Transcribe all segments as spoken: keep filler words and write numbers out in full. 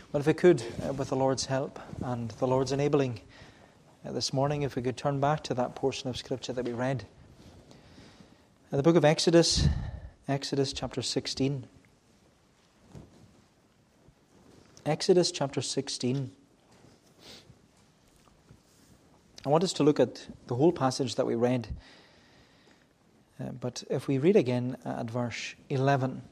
Well, if we could, uh, with the Lord's help and the Lord's enabling, uh, this morning, if we could turn back to that portion of Scripture that we read. Uh, the book of Exodus, Exodus chapter sixteen. Exodus chapter sixteen. I want us to look at the whole passage that we read. Uh, but if we read again at verse eleven.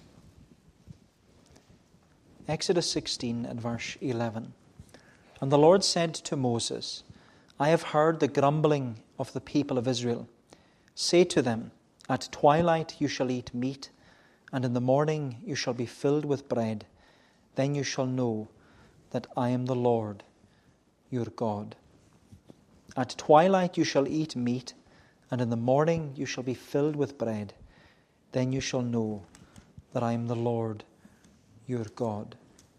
Exodus sixteen at verse eleven. And the Lord said to Moses, I have heard the grumbling of the people of Israel. Say to them, at twilight you shall eat meat, and in the morning you shall be filled with bread. Then you shall know that I am the Lord, your God. At twilight you shall eat meat, and in the morning you shall be filled with bread. Then you shall know that I am the Lord, your God.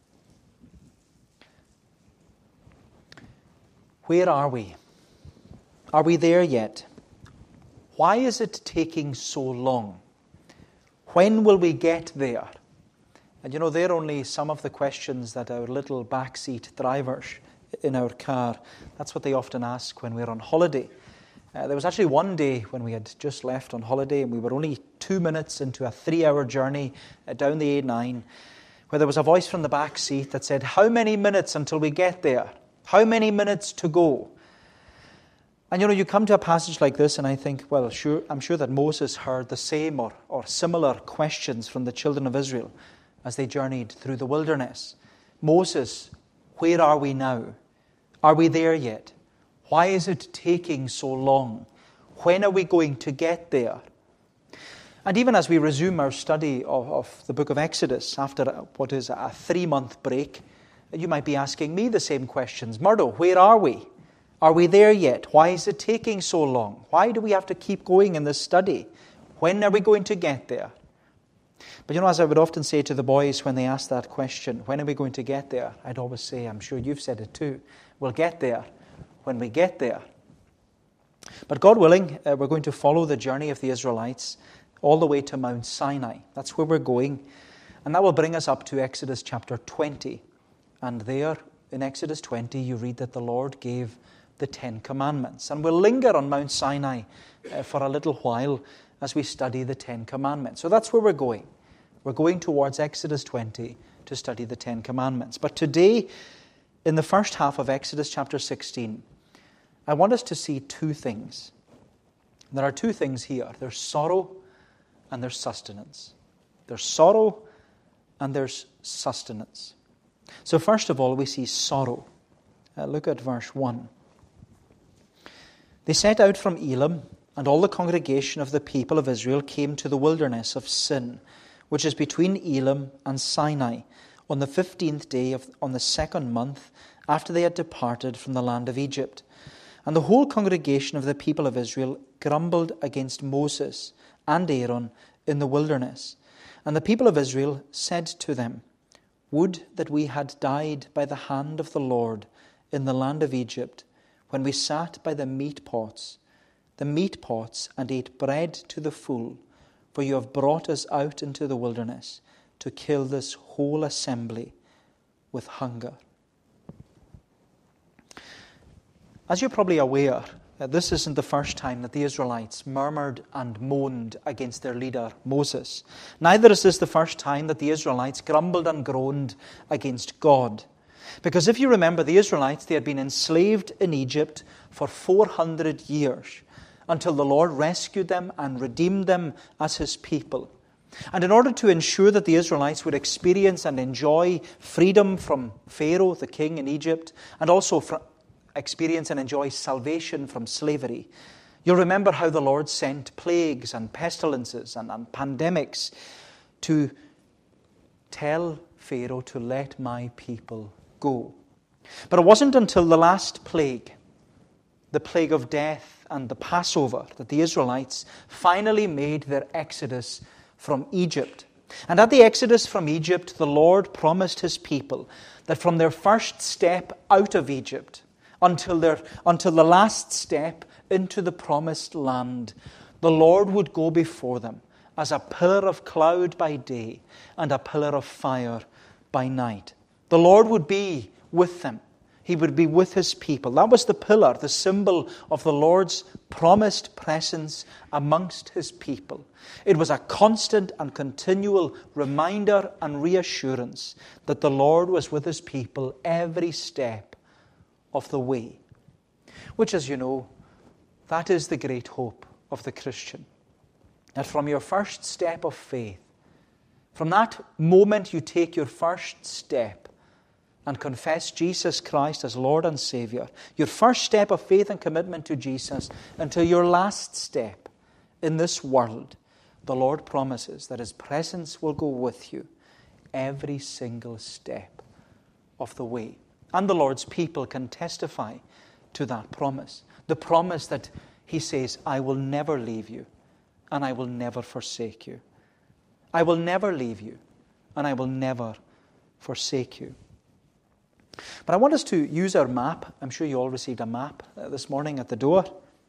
Where are we? Are we there yet? Why is it taking so long? When will we get there? And you know, they're only some of the questions that our little backseat drivers in our car, that's what they often ask when we're on holiday. Uh, there was actually one day when we had just left on holiday and we were only two minutes into a three-hour journey uh, down the A nine, where there was a voice from the back seat that said, how many minutes until we get there? How many minutes to go? And you know, you come to a passage like this and I think, well, sure, I'm sure that Moses heard the same or, or similar questions from the children of Israel as they journeyed through the wilderness. Moses, where are we now? Are we there yet? Why is it taking so long? When are we going to get there? And even as we resume our study of, of the book of Exodus after what is a three-month break, you might be asking me the same questions. Murdo, where are we? Are we there yet? Why is it taking so long? Why do we have to keep going in this study? When are we going to get there? But you know, as I would often say to the boys when they ask that question, when are we going to get there? I'd always say, I'm sure you've said it too, we'll get there when we get there. But God willing, uh, we're going to follow the journey of the Israelites all the way to Mount Sinai. That's where we're going. And that will bring us up to Exodus chapter twenty. And there, in Exodus twenty, you read that the Lord gave the Ten Commandments. And we'll linger on Mount Sinai uh, for a little while as we study the Ten Commandments. So that's where we're going. We're going towards Exodus twenty to study the Ten Commandments. But today, in the first half of Exodus chapter sixteen, I want us to see two things. There are two things here. There's sorrow and there's sustenance. There's sorrow and there's sustenance. So first of all, we see sorrow. Uh, look at verse one. They set out from Elim, and all the congregation of the people of Israel came to the wilderness of Sin, which is between Elim and Sinai, on the fifteenth day of on the second month after they had departed from the land of Egypt. And the whole congregation of the people of Israel grumbled against Moses and Aaron in the wilderness. And the people of Israel said to them, would that we had died by the hand of the Lord in the land of Egypt, when we sat by the meat pots, the meat pots, and ate bread to the full, for you have brought us out into the wilderness to kill this whole assembly with hunger. As you're probably aware, uh, this isn't the first time that the Israelites murmured and moaned against their leader, Moses. Neither is this the first time that the Israelites grumbled and groaned against God. Because if you remember, the Israelites, they had been enslaved in Egypt for four hundred years until the Lord rescued them and redeemed them as His people. And in order to ensure that the Israelites would experience and enjoy freedom from Pharaoh, the king in Egypt, and also from experience and enjoy salvation from slavery, you'll remember how the Lord sent plagues and pestilences and, and pandemics to tell Pharaoh to let my people go. But it wasn't until the last plague, the plague of death and the Passover, that the Israelites finally made their exodus from Egypt. And at the exodus from Egypt, the Lord promised His people that from their first step out of Egypt until their until the last step into the promised land, the Lord would go before them as a pillar of cloud by day and a pillar of fire by night. The Lord would be with them. He would be with his people. That was the pillar, the symbol of the Lord's promised presence amongst his people. It was a constant and continual reminder and reassurance that the Lord was with his people every step of the way. Which, as you know, that is the great hope of the Christian. That from your first step of faith, from that moment you take your first step and confess Jesus Christ as Lord and Savior, your first step of faith and commitment to Jesus, until your last step in this world, the Lord promises that his presence will go with you every single step of the way. And the Lord's people can testify to that promise. The promise that he says, I will never leave you and I will never forsake you. I will never leave you and I will never forsake you. But I want us to use our map. I'm sure you all received a map this morning at the door.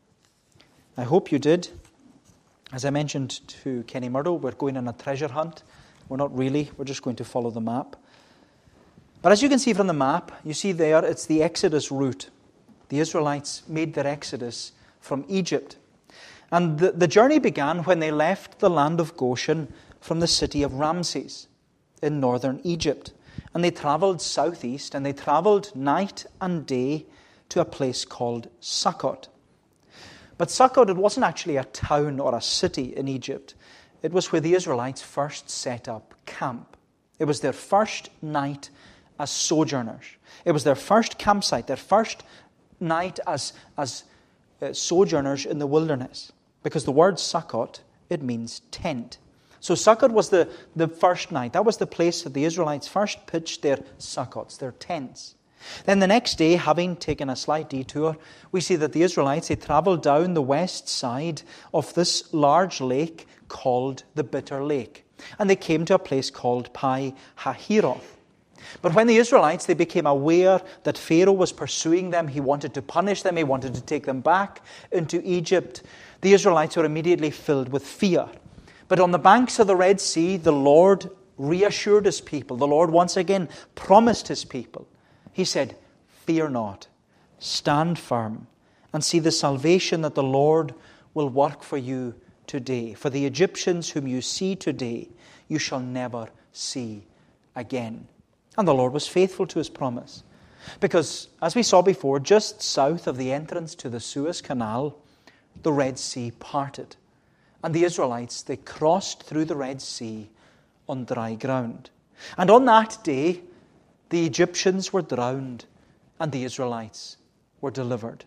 I hope you did. As I mentioned to Kenny Murdo, we're going on a treasure hunt. We're not really. We're just going to follow the map. But as you can see from the map, you see there, it's the Exodus route. The Israelites made their exodus from Egypt. And the, the journey began when they left the land of Goshen from the city of Ramses in northern Egypt. And they traveled southeast, and they traveled night and day to a place called Sukkot. But Sukkot, it wasn't actually a town or a city in Egypt. It was where the Israelites first set up camp. It was their first night as sojourners. It was their first campsite, their first night as, as uh, sojourners in the wilderness. Because the word Sukkot, it means tent. So Sukkot was the, the first night. That was the place that the Israelites first pitched their Sukkots, their tents. Then the next day, having taken a slight detour, we see that the Israelites, they traveled down the west side of this large lake called the Bitter Lake. And they came to a place called Pi Hahiroth. But when the Israelites, they became aware that Pharaoh was pursuing them, he wanted to punish them, he wanted to take them back into Egypt, the Israelites were immediately filled with fear. But on the banks of the Red Sea, the Lord reassured his people. The Lord once again promised his people. He said, fear not, stand firm, and see the salvation that the Lord will work for you today. For the Egyptians whom you see today, you shall never see again. And the Lord was faithful to his promise. Because, as we saw before, just south of the entrance to the Suez Canal, the Red Sea parted. And the Israelites, they crossed through the Red Sea on dry ground. And on that day, the Egyptians were drowned and the Israelites were delivered.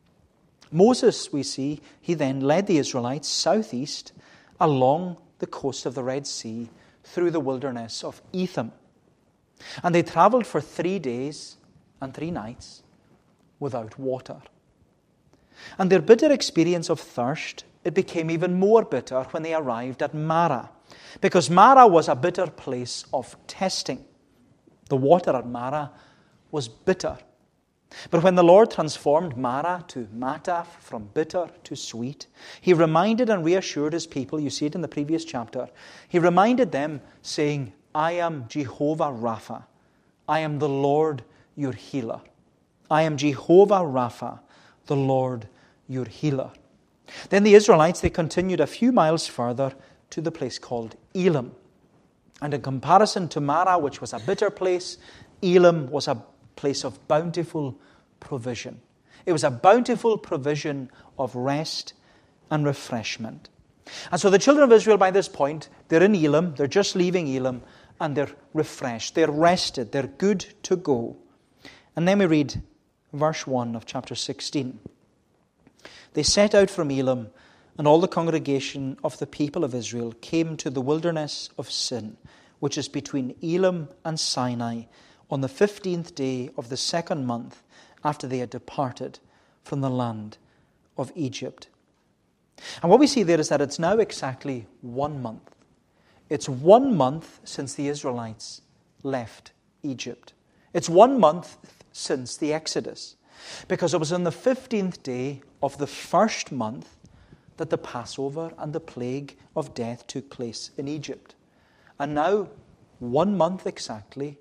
Moses, we see, he then led the Israelites southeast along the coast of the Red Sea through the wilderness of Etham. And they traveled for three days and three nights without water. And their bitter experience of thirst, it became even more bitter when they arrived at Marah, because Marah was a bitter place of testing. The water at Marah was bitter. But when the Lord transformed Marah to Mataf, from bitter to sweet, he reminded and reassured his people, you see it in the previous chapter, he reminded them saying, I am Jehovah Rapha, I am the Lord your healer. I am Jehovah Rapha, the Lord your healer. Then the Israelites, they continued a few miles further to the place called Elim. And in comparison to Marah, which was a bitter place, Elim was a place of bountiful provision. It was a bountiful provision of rest and refreshment. And so the children of Israel, by this point, they're in Elim, they're just leaving Elim, and they're refreshed, they're rested, they're good to go. And then we read verse one of chapter sixteen. They set out from Elim, and all the congregation of the people of Israel came to the wilderness of Sin, which is between Elim and Sinai, on the fifteenth day of the second month after they had departed from the land of Egypt. And what we see there is that it's now exactly one month. It's one month since the Israelites left Egypt. It's one month since the Exodus, because it was on the fifteenth day of the first month that the Passover and the plague of death took place in Egypt. And now, one month exactly,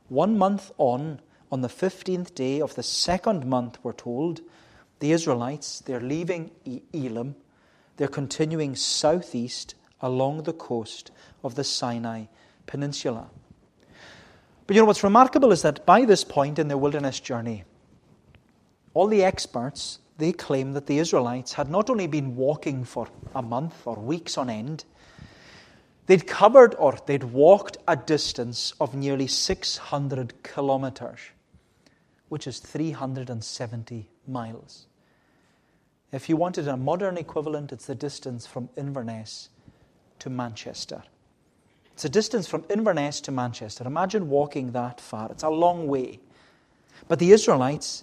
One month on, on the fifteenth day of the second month, we're told, the Israelites, they're leaving Elim, they're continuing southeast along the coast of the Sinai Peninsula. But you know what's remarkable is that by this point in their wilderness journey, all the experts, they claim that the Israelites had not only been walking for a month or weeks on end, they'd covered or they'd walked a distance of nearly six hundred kilometers, which is three hundred seventy miles. If you wanted a modern equivalent, it's the distance from Inverness to Manchester. It's a distance from Inverness to Manchester. Imagine walking that far. It's a long way. But the Israelites,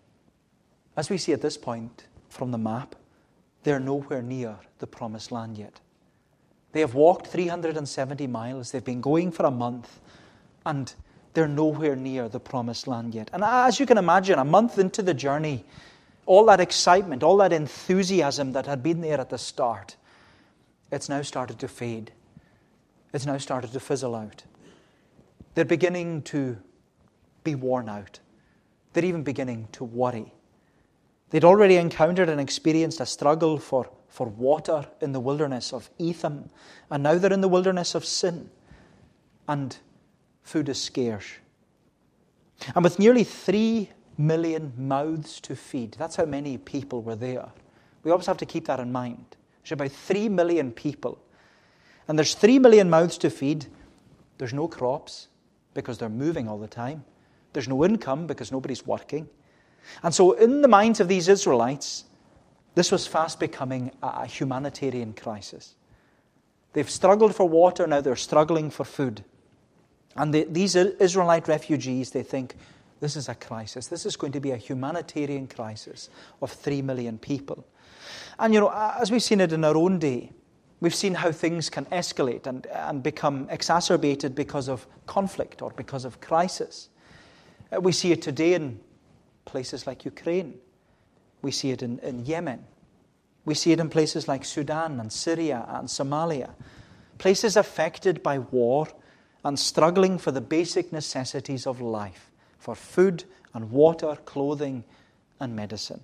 as we see at this point from the map, they're nowhere near the promised land yet. They have walked three hundred seventy miles. They've been going for a month, and they're nowhere near the promised land yet. And as you can imagine, a month into the journey, all that excitement, all that enthusiasm that had been there at the start, it's now started to fade. It's now started to fizzle out. They're beginning to be worn out. They're even beginning to worry. They'd already encountered and experienced a struggle for, for water in the wilderness of Etham, and now they're in the wilderness of Sin, and food is scarce. And with nearly three million mouths to feed, that's how many people were there. We always have to keep that in mind. There's about three million people. And there's three million mouths to feed. There's no crops because they're moving all the time. There's no income because nobody's working. And so in the minds of these Israelites, this was fast becoming a humanitarian crisis. They've struggled for water, now they're struggling for food. And the, these Israelite refugees, they think, this is a crisis. This is going to be a humanitarian crisis of three million people. And, you know, as we've seen it in our own day, we've seen how things can escalate and, and become exacerbated because of conflict or because of crisis. We see it today in places like Ukraine. We see it in, in Yemen. We see it in places like Sudan and Syria and Somalia. Places affected by war and struggling for the basic necessities of life, for food and water, clothing and medicine.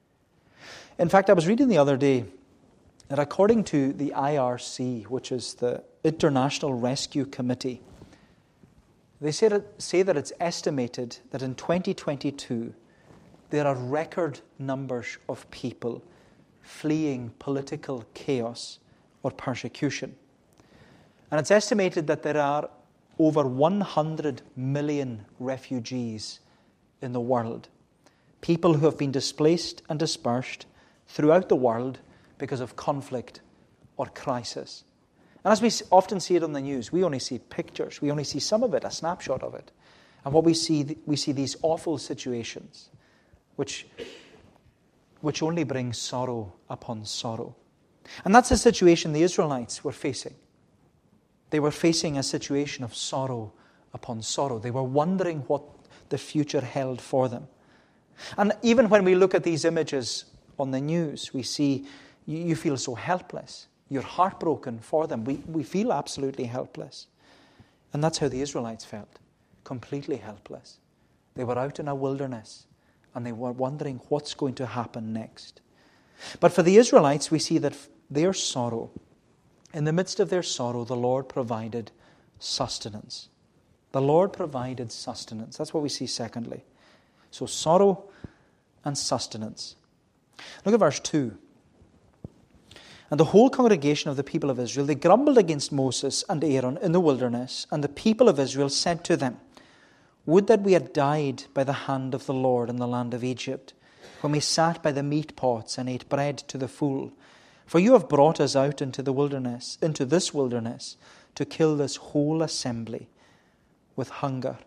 In fact, I was reading the other day that according to the I R C, which is the International Rescue Committee, they say that, say that it's estimated that in twenty twenty-two, there are record numbers of people fleeing political chaos or persecution. And it's estimated that there are over one hundred million refugees in the world. People who have been displaced and dispersed throughout the world because of conflict or crisis. And as we often see it on the news, we only see pictures. We only see some of it, a snapshot of it. And what we see, we see these awful situations which, which only bring sorrow upon sorrow. And that's the situation the Israelites were facing. They were facing a situation of sorrow upon sorrow. They were wondering what the future held for them. And even when we look at these images on the news, we see you, you feel so helpless. You're heartbroken for them. We, we feel absolutely helpless. And that's how the Israelites felt, completely helpless. They were out in a wilderness and they were wondering what's going to happen next. But for the Israelites, we see that their sorrow, in the midst of their sorrow, the Lord provided sustenance. The Lord provided sustenance. That's what we see secondly. So sorrow and sustenance. Look at verse two. And the whole congregation of the people of Israel, they grumbled against Moses and Aaron in the wilderness, and the people of Israel said to them, would that we had died by the hand of the Lord in the land of Egypt, when we sat by the meat pots and ate bread to the full. For you have brought us out into the wilderness, into this wilderness, to kill this whole assembly with hunger.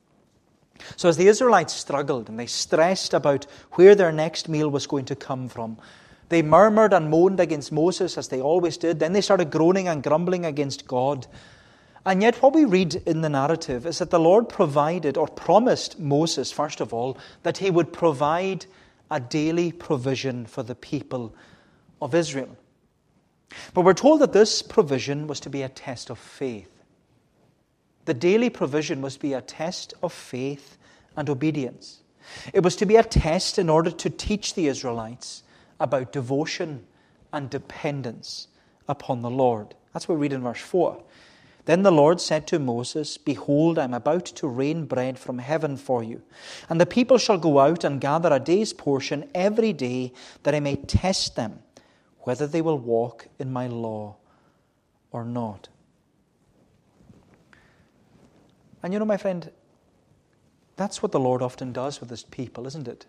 So as the Israelites struggled and they stressed about where their next meal was going to come from, they murmured and moaned against Moses as they always did. Then they started groaning and grumbling against God. And yet what we read in the narrative is that the Lord provided or promised Moses, first of all, that he would provide a daily provision for the people of Israel. But we're told that this provision was to be a test of faith. The daily provision must be a test of faith and obedience. It was to be a test in order to teach the Israelites about devotion and dependence upon the Lord. That's what we read in verse four. Then the Lord said to Moses, Behold, I am about to rain bread from heaven for you, and the people shall go out and gather a day's portion every day, that I may test them, whether they will walk in my law or not. And you know, my friend, that's what the Lord often does with His people, isn't it?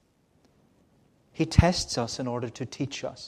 He tests us in order to teach us.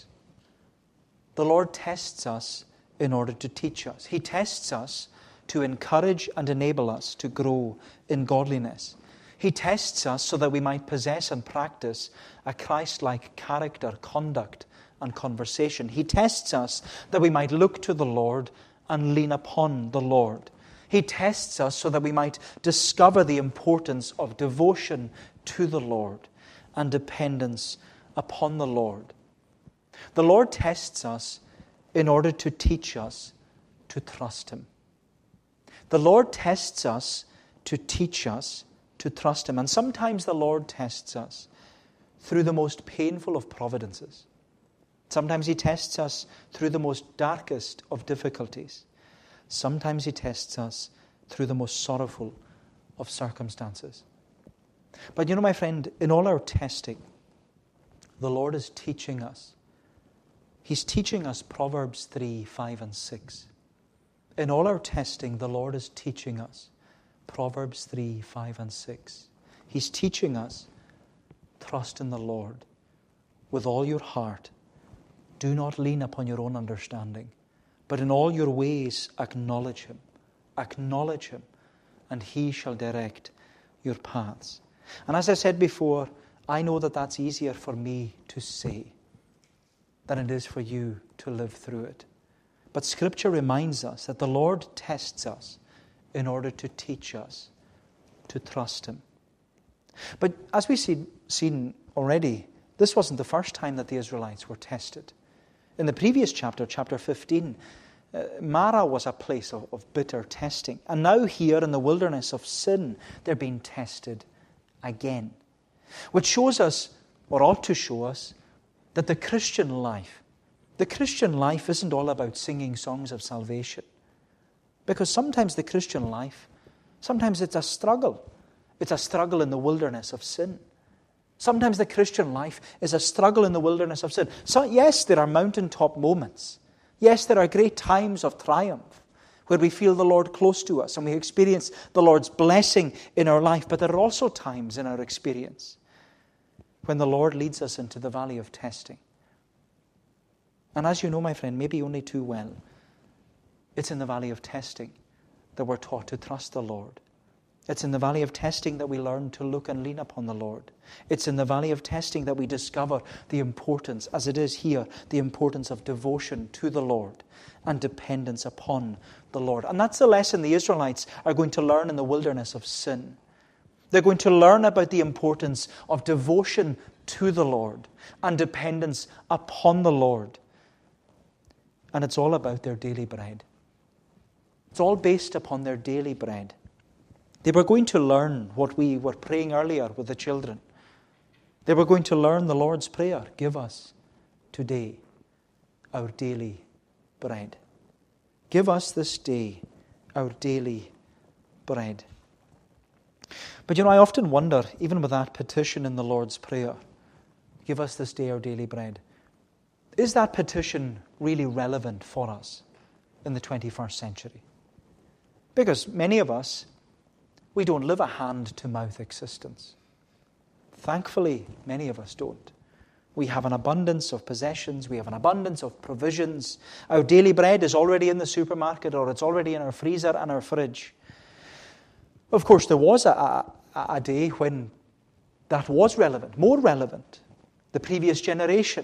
The Lord tests us in order to teach us. He tests us to encourage and enable us to grow in godliness. He tests us so that we might possess and practice a Christ-like character, conduct, and conversation. He tests us that we might look to the Lord and lean upon the Lord. He tests us so that we might discover the importance of devotion to the Lord and dependence upon the Lord. The Lord tests us in order to teach us to trust Him. The Lord tests us to teach us to trust Him. And sometimes the Lord tests us through the most painful of providences. Sometimes He tests us through the most darkest of difficulties. Sometimes He tests us through the most sorrowful of circumstances. But you know, my friend, in all our testing, the Lord is teaching us. He's teaching us Proverbs three, five, and six. In all our testing, the Lord is teaching us Proverbs three, five, and six. He's teaching us, trust in the Lord with all your heart. Do not lean upon your own understanding, but in all your ways acknowledge Him. Acknowledge Him, and He shall direct your paths. And as I said before, I know that that's easier for me to say than it is for you to live through it. But Scripture reminds us that the Lord tests us in order to teach us to trust Him. But as we've see, seen already, this wasn't the first time that the Israelites were tested. In the previous chapter, chapter fifteen, uh, Mara was a place of, of bitter testing. And now here in the wilderness of sin, they're being tested again. Which shows us, or ought to show us, that the Christian life, the Christian life isn't all about singing songs of salvation. Because sometimes the Christian life, sometimes it's a struggle. It's a struggle in the wilderness of sin. Sometimes the Christian life is a struggle in the wilderness of sin. So yes, there are mountaintop moments. Yes, there are great times of triumph where we feel the Lord close to us and we experience the Lord's blessing in our life. But there are also times in our experience when the Lord leads us into the valley of testing. And as you know, my friend, maybe only too well, it's in the valley of testing that we're taught to trust the Lord. It's in the valley of testing that we learn to look and lean upon the Lord. It's in the valley of testing that we discover the importance, as it is here, the importance of devotion to the Lord and dependence upon the Lord. And that's the lesson the Israelites are going to learn in the wilderness of sin. They're going to learn about the importance of devotion to the Lord and dependence upon the Lord. And it's all about their daily bread. It's all based upon their daily bread. They were going to learn what we were praying earlier with the children. They were going to learn the Lord's Prayer. Give us today our daily bread. Give us this day our daily bread. But you know, I often wonder, even with that petition in the Lord's Prayer, give us this day our daily bread, is that petition really relevant for us in the twenty-first century? Because many of us, we don't live a hand-to-mouth existence. Thankfully, many of us don't. We have an abundance of possessions. We have an abundance of provisions. Our daily bread is already in the supermarket, or it's already in our freezer and our fridge. Of course, there was a, a, a day when that was relevant, more relevant. The previous generation.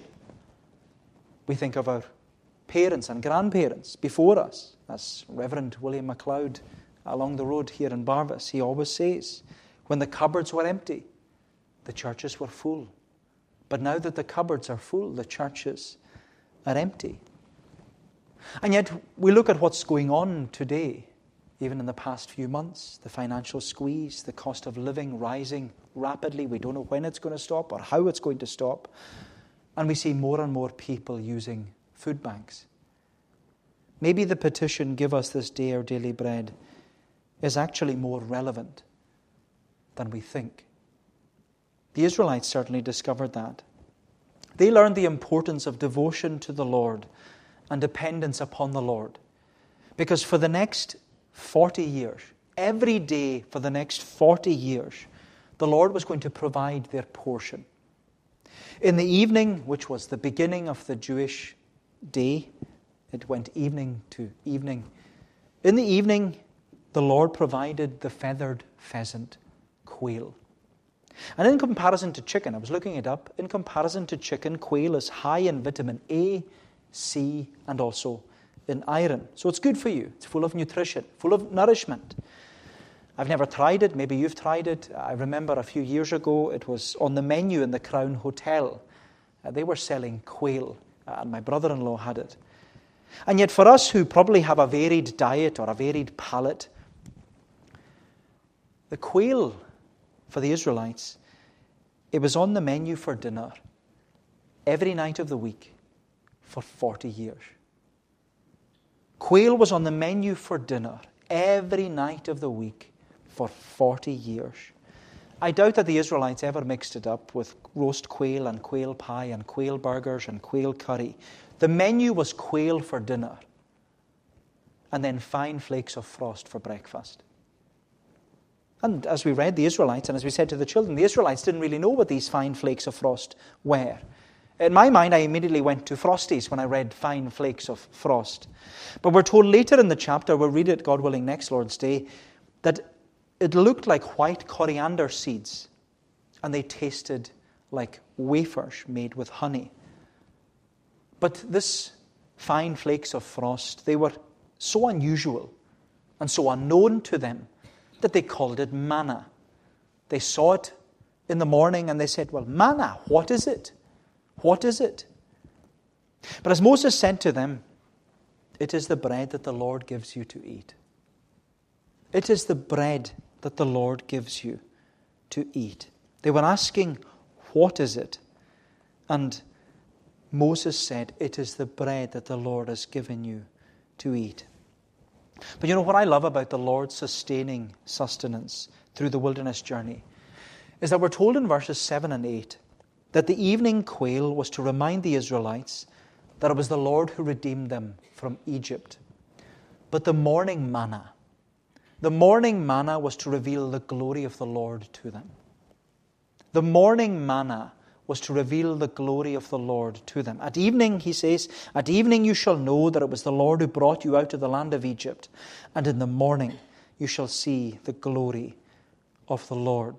We think of our parents and grandparents before us, as Reverend William MacLeod along the road here in Barvis, he always says, when the cupboards were empty, the churches were full. But now that the cupboards are full, the churches are empty. And yet, we look at what's going on today. even in the past few months, the financial squeeze, the cost of living rising rapidly. We don't know when it's going to stop or how it's going to stop. And we see more and more people using food banks. Maybe the petition, "Give us this day our daily bread," is actually more relevant than we think. The Israelites certainly discovered that. They learned the importance of devotion to the Lord and dependence upon the Lord. Because for the next forty years, every day for the next forty years, the Lord was going to provide their portion. In the evening, which was the beginning of the Jewish day, it went evening to evening. In the evening, the Lord provided the feathered pheasant, quail. And in comparison to chicken, I was looking it up, in comparison to chicken, quail is high in vitamin A, C, and also in iron. So it's good for you. It's full of nutrition, full of nourishment. I've never tried it. Maybe you've tried it. I remember a few years ago, it was on the menu in the Crown Hotel. Uh, they were selling quail, uh, and my brother-in-law had it. And yet for us who probably have a varied diet or a varied palate, the quail for the Israelites, it was on the menu for dinner every night of the week for forty years. Quail was on the menu for dinner every night of the week for forty years. I doubt that the Israelites ever mixed it up with roast quail and quail pie and quail burgers and quail curry. The menu was quail for dinner and then fine flakes of frost for breakfast. And as we read, the Israelites, and as we said to the children, the Israelites didn't really know what these fine flakes of frost were. In my mind, I immediately went to Frosties when I read fine flakes of frost. But we're told later in the chapter, we'll read it, God willing, next Lord's Day, that it looked like white coriander seeds, and they tasted like wafers made with honey. But this fine flakes of frost, they were so unusual and so unknown to them that they called it manna. They saw it in the morning and they said, "Well, manna, what is it? What is it?" But as Moses said to them, "It is the bread that the Lord gives you to eat." It is the bread that the Lord gives you to eat. They were asking, "What is it?" And Moses said, "It is the bread that the Lord has given you to eat." But you know what I love about the Lord's sustaining sustenance through the wilderness journey is that we're told in verses seven and eight that the evening quail was to remind the Israelites that it was the Lord who redeemed them from Egypt. But the morning manna, the morning manna was to reveal the glory of the Lord to them. The morning manna was to reveal the glory of the Lord to them. At evening, he says, "At evening you shall know that it was the Lord who brought you out of the land of Egypt, and in the morning you shall see the glory of the Lord."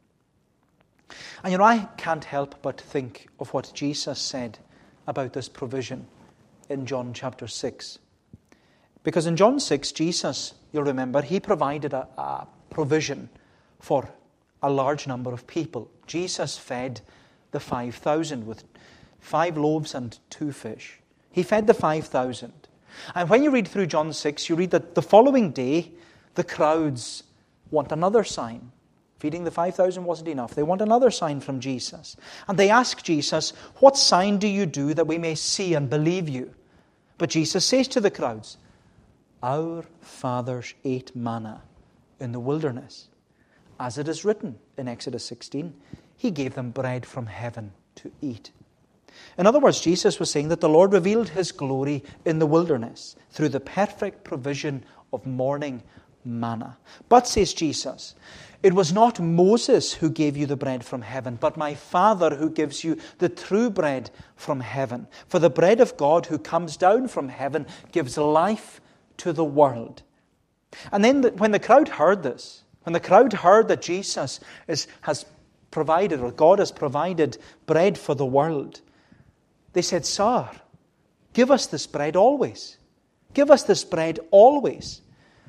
And you know, I can't help but think of what Jesus said about this provision in John chapter six. Because in John six, Jesus, you'll remember, he provided a, a provision for a large number of people. Jesus fed the five thousand with five loaves and two fish. He fed the five thousand. And when you read through John six, you read that the following day, the crowds want another sign. Feeding the five thousand wasn't enough. They want another sign from Jesus. And they ask Jesus, "What sign do you do that we may see and believe you?" But Jesus says to the crowds, "Our fathers ate manna in the wilderness. As it is written in Exodus sixteen, He gave them bread from heaven to eat." In other words, Jesus was saying that the Lord revealed His glory in the wilderness through the perfect provision of morning manna. But, says Jesus, it was not Moses who gave you the bread from heaven, but my Father who gives you the true bread from heaven. For the bread of God who comes down from heaven gives life to the world. And then the, when the crowd heard this, when the crowd heard that Jesus is, has provided, or God has provided bread for the world, they said, "Sir, give us this bread always. Give us this bread always."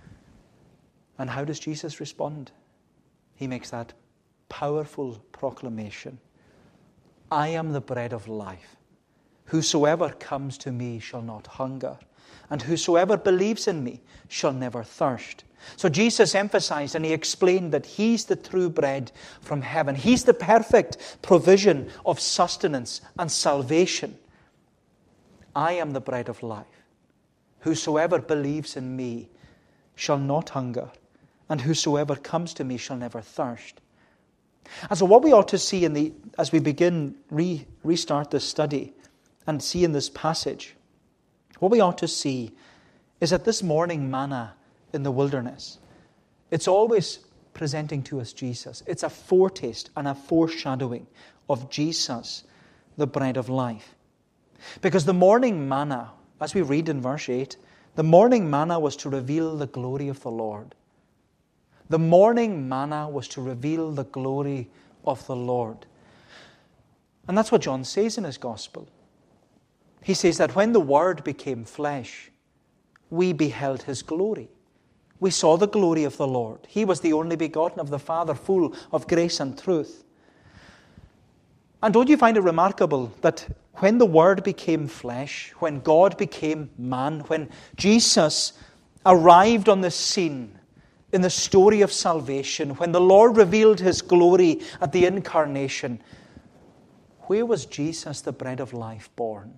And how does Jesus respond? He makes that powerful proclamation. "I am the bread of life. Whosoever comes to me shall not hunger, and whosoever believes in me shall never thirst. So Jesus emphasized and he explained that he's the true bread from heaven. He's the perfect provision of sustenance and salvation. I am the bread of life. Whosoever believes in me shall not hunger, and whosoever comes to me shall never thirst. And so what we ought to see in the as we begin, re, restart this study and see in this passage, what we ought to see is that this morning manna in the wilderness, it's always presenting to us Jesus. It's a foretaste and a foreshadowing of Jesus, the bread of life. Because the morning manna, as we read in verse eight, the morning manna was to reveal the glory of the Lord. The morning manna was to reveal the glory of the Lord. And that's what John says in his gospel. He says that when the Word became flesh, we beheld his glory. We saw the glory of the Lord. He was the only begotten of the Father, full of grace and truth. And don't you find it remarkable that when the Word became flesh, when God became man, when Jesus arrived on the scene in the story of salvation, when the Lord revealed his glory at the incarnation, where was Jesus, the bread of life, born?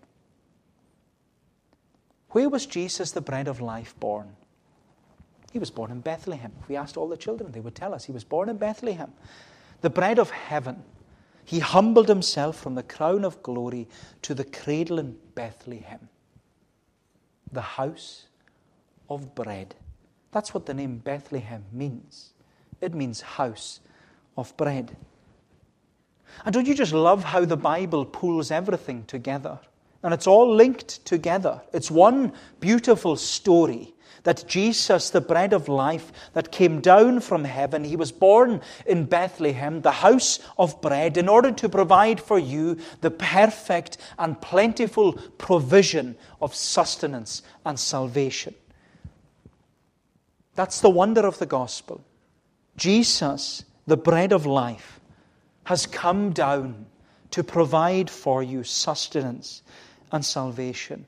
Where was Jesus, the bread of life, born? He was born in Bethlehem. If we asked all the children, they would tell us he was born in Bethlehem. The bread of heaven. He humbled himself from the crown of glory to the cradle in Bethlehem. The house of bread. That's what the name Bethlehem means. It means house of bread. And don't you just love how the Bible pulls everything together? And it's all linked together. It's one beautiful story that Jesus, the bread of life that came down from heaven, he was born in Bethlehem, the house of bread, in order to provide for you the perfect and plentiful provision of sustenance and salvation. That's the wonder of the gospel. Jesus, the bread of life, has come down to provide for you sustenance and salvation.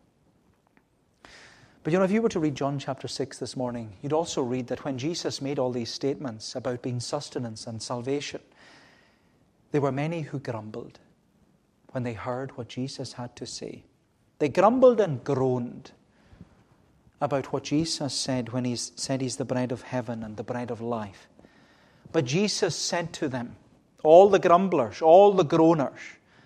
But you know, if you were to read John chapter six this morning, you'd also read that when Jesus made all these statements about being sustenance and salvation, there were many who grumbled when they heard what Jesus had to say. They grumbled and groaned about what Jesus said when he said he's the bread of heaven and the bread of life. But Jesus said to them, all the grumblers, all the groaners,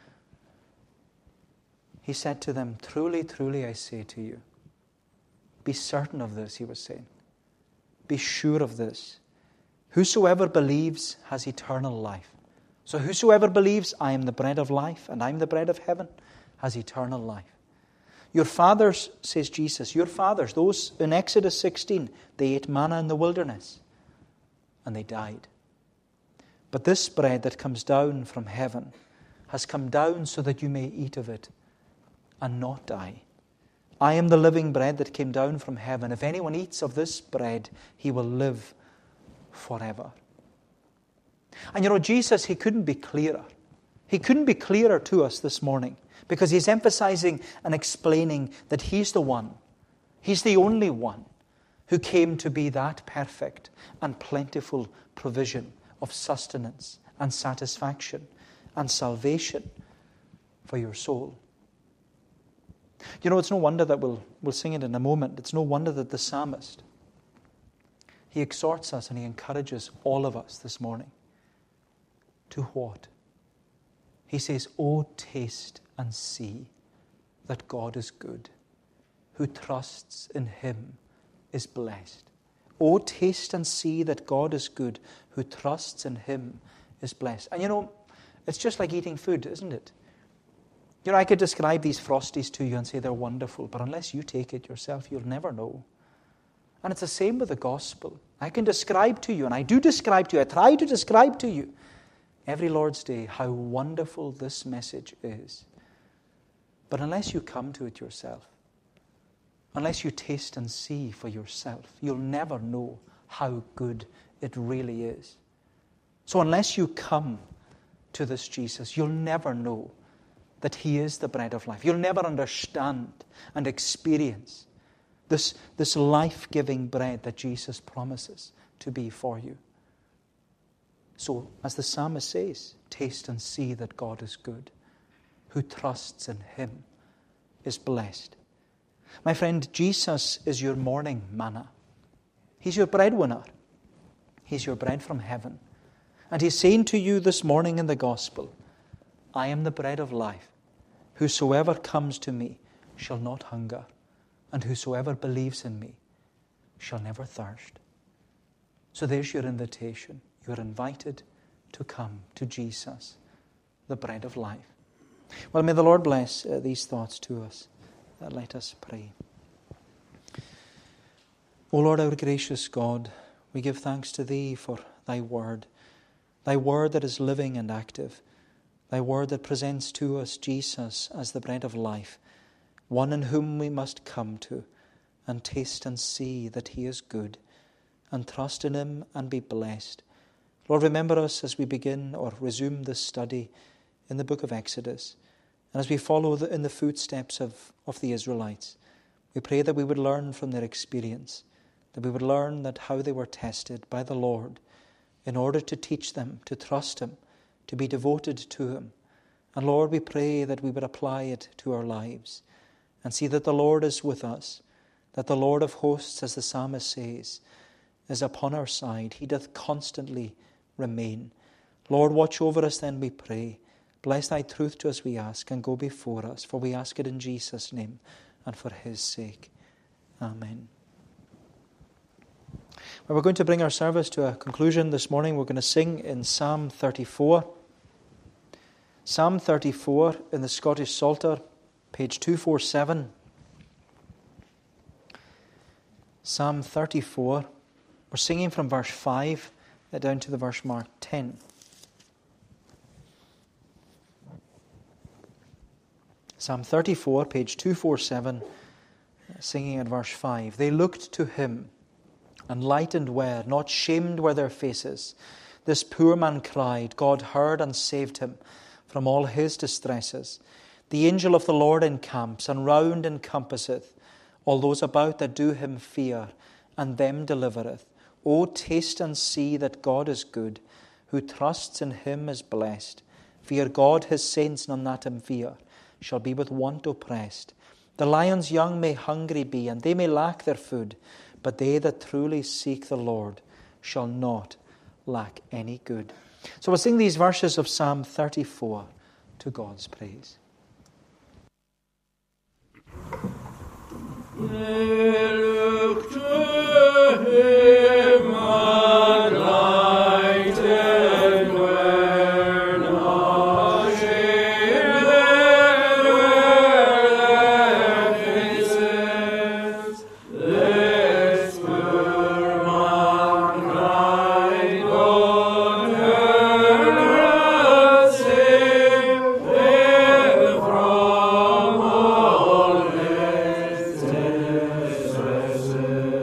he said to them, truly, truly, I say to you, be certain of this, he was saying. Be sure of this. Whosoever believes has eternal life. So whosoever believes, I am the bread of life and I'm the bread of heaven, has eternal life. Your fathers, says Jesus, your fathers, those in Exodus sixteen, they ate manna in the wilderness and they died. But this bread that comes down from heaven has come down so that you may eat of it and not die. I am the living bread that came down from heaven. If anyone eats of this bread, he will live forever. And you know, Jesus, he couldn't be clearer. He couldn't be clearer to us this morning because he's emphasizing and explaining that he's the one, he's the only one who came to be that perfect and plentiful provision of sustenance and satisfaction and salvation for your soul. You know, it's no wonder that we'll, we'll sing it in a moment. It's no wonder that the psalmist, he exhorts us and he encourages all of us this morning. To what? He says, "Oh, taste and see that God is good. Who trusts in him is blessed." Oh, taste and see that God is good. Who trusts in him is blessed. And you know, it's just like eating food, isn't it? You know, I could describe these Frosties to you and say they're wonderful, but unless you take it yourself, you'll never know. And it's the same with the gospel. I can describe to you, and I do describe to you, I try to describe to you every Lord's Day how wonderful this message is. But unless you come to it yourself, unless you taste and see for yourself, you'll never know how good it really is. So unless you come to this Jesus, you'll never know that He is the bread of life. You'll never understand and experience this, this life-giving bread that Jesus promises to be for you. So, as the psalmist says, taste and see that God is good. Who trusts in Him is blessed. My friend, Jesus is your morning manna. He's your breadwinner. He's your bread from heaven. And He's saying to you this morning in the gospel, I am the bread of life. Whosoever comes to me shall not hunger, and whosoever believes in me shall never thirst. So there's your invitation. You're invited to come to Jesus, the bread of life. Well, may the Lord bless uh, these thoughts to us. Uh, let us pray. O Lord, our gracious God, we give thanks to Thee for Thy word, Thy word that is living and active, Thy word that presents to us Jesus as the bread of life, one in whom we must come to and taste and see that He is good, and trust in Him and be blessed. Lord, remember us as we begin or resume this study in the book of Exodus, and as we follow the, in the footsteps of, of the Israelites. We pray that we would learn from their experience, that we would learn that how they were tested by the Lord in order to teach them to trust Him, to be devoted to Him. And Lord, we pray that we would apply it to our lives and see that the Lord is with us, that the Lord of hosts, as the psalmist says, is upon our side. He doth constantly remain. Lord, watch over us then, we pray. Bless Thy truth to us, we ask, and go before us, for we ask it in Jesus' name and for His sake. Amen. Well, we're going to bring our service to a conclusion this morning. We're going to sing in Psalm thirty-four. Psalm thirty-four in the Scottish Psalter, page two forty-seven. Psalm thirty-four. We're singing from verse five down to the verse mark ten. Psalm thirty-four, page two forty-seven, singing at verse five. They looked to Him, and lightened were, not shamed were their faces. This poor man cried, God heard and saved him from all his distresses. The angel of the Lord encamps, and round encompasseth all those about that do Him fear, and them delivereth. O taste and see that God is good. Who trusts in Him is blessed. Fear God, His saints, none that Him fear shall be with want oppressed. The lions young may hungry be, and they may lack their food, but they that truly seek the Lord shall not lack any good. So we'll sing these verses of Psalm thirty-four to God's praise. They look to Him and lighted were, not shamed were their faces. This poor man cried, God heard and saved him from all his distresses.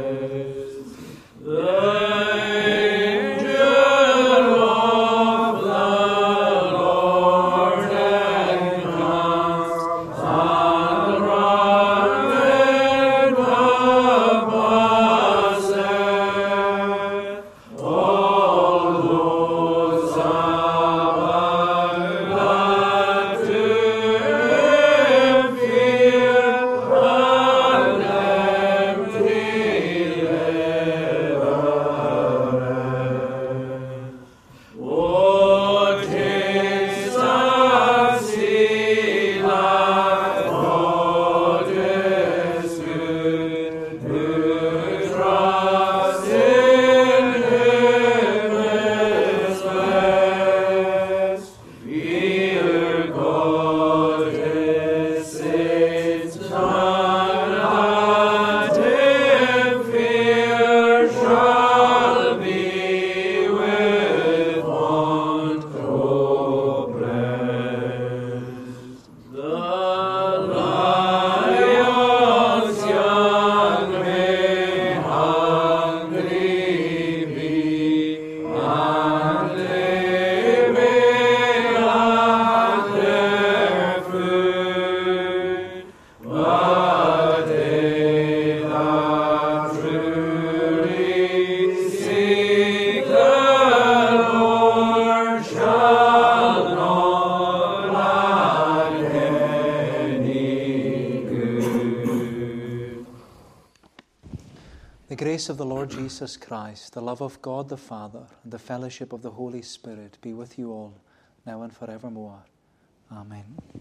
grace of the Lord Jesus Christ, the love of God the Father, and the fellowship of the Holy Spirit be with you all, now and forevermore. Amen.